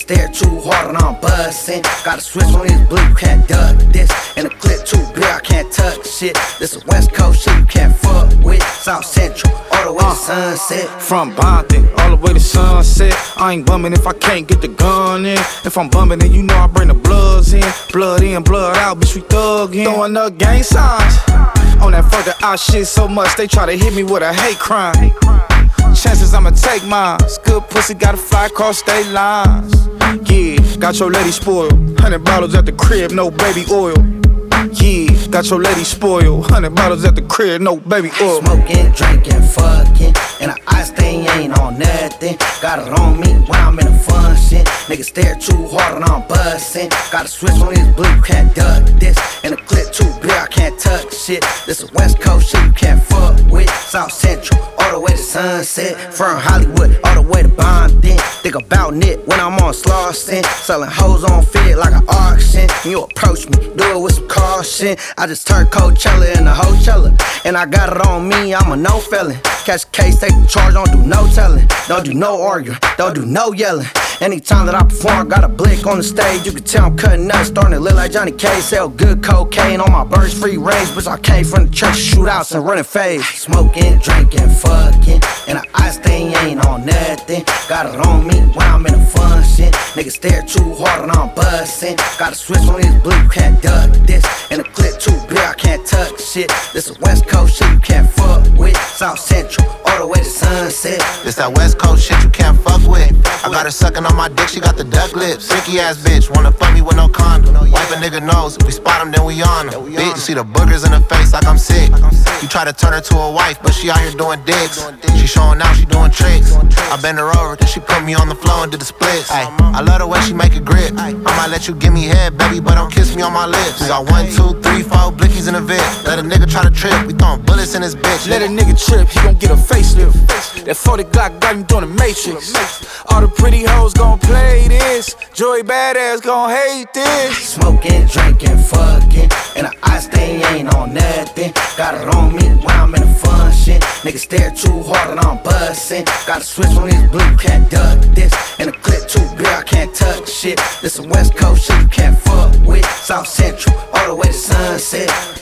stare too hard and I'm bustin'. Got a switch on this blue, you can't duck this. And the clip too big, I can't touch shit. This is West Coast shit you can't fuck with. South Central, all the way to Sunset. From Bonton, all the way to Sunset. I ain't bumming if I can't get the gun in. If I'm bumming, then you know I bring the bloods in. Blood in, blood out, bitch, we thuggin'. Throwing up gang signs on that fucking out shit so much they try to hit me with a hate crime. Chances I'ma take mine. Good pussy gotta fly across state lines. Yeah, got your lady spoiled. 100 bottles at the crib, no baby oil. Yeah, got your lady spoiled. 100 bottles at the crib, no baby oil. Smoking, drinking, fucking, and the ice thing ain't on nothing. Got it on me when I'm in a function. Niggas stare too hard and I'm bustin'. Got a switch on this blue, you can't duck this. And the clip too big, I can't touch shit. This is West Coast shit you can't fuck with. South Central, all the way to Sunset. From Hollywood, all the way to Bonton. Think about it when I'm on Slauson. Selling hoes on fit like an auction. When you approach me, do it with some caution. I just turned Coachella into Hochella. And I got it on me, I'm a no felon. Catch a case, take the charge, don't do no telling. Don't do no arguing, don't do no yelling. Anytime that I perform, got a blick on the stage. You can tell I'm cutting up, starting to look like Johnny K. Sell good cocaine on my birds free range. Bitch, I came from the church, shootouts and running fades. Smoking, drinking, fucking, and the ice thing ain't on nothing. Got it on me when I'm in a function. Niggas stare too hard and I'm bustin'. Got a switch on this blue, you can't duck this. And the clip too big, I can't touch shit. This is West Coast shit you can't fuck with. South Central, all the way to Sunset. This that West Coast shit you can't fuck with. I got her sucking on my dick, she got the duck lips. Freaky ass bitch, wanna fuck me with no condom. Wipe a nigga nose, if we spot him then we on him. Bitch, you see the boogers in her face like I'm sick. You try to turn her to a wife, but she out here doing dicks. She showing out, she doing tricks. I bend her over, then she put me on the floor and did the splits. Ay, I love the way she make it grip. I might let you give me head, baby, but don't kiss me on my lips. We got 1, 2, 3, 4 blickies in the vid. Let a nigga try to trip, we throwing bullets in his bitch. Let a nigga trip, he gon' get a facelift. That 40 Glock got him doing the Matrix. All the pretty hoes gon' play this. Joey Badass gon' hate this. Smoking, drinking, fucking, and the ice thing ain't on nothing. Got it on me when I'm in a function. Niggas stare too hard and I'm bustin'. Got a switch on this blue, you can't duck this. And the clip too big, I can't touch shit. This is West Coast shit you can't fuck with. South Central, all the way to Sunset.